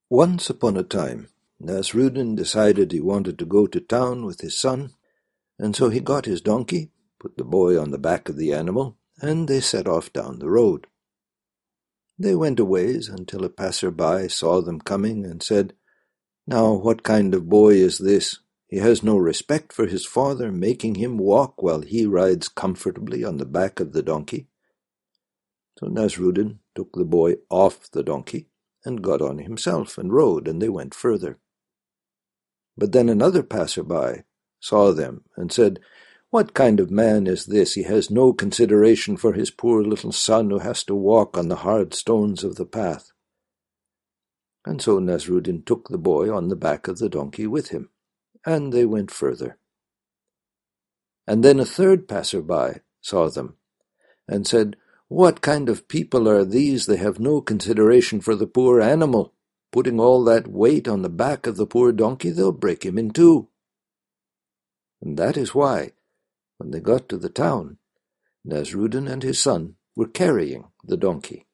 Once upon a time, Nasrudin decided he wanted to go to town with his son, and so he got his donkey, put the boy on the back of the animal, and they set off down the road. They went a ways until a passer-by saw them coming and said, "Now what kind of boy is this? He has no respect for his father, making him walk while he rides comfortably on the back of the donkey." So Nasrudin took the boy off the donkey and got on himself and rode, and they went further. But then another passer-by saw them and said, "What kind of man is this? He has no consideration for his poor little son who has to walk on the hard stones of the path." And so Nasrudin took the boy on the back of the donkey with him, and they went further. And then a third passer-by saw them and said, "What kind of people are these? They have no consideration for the poor animal. Putting all that weight on the back of the poor donkey, they'll break him in two." And that is why, when they got to the town, Nasrudin and his son were carrying the donkey.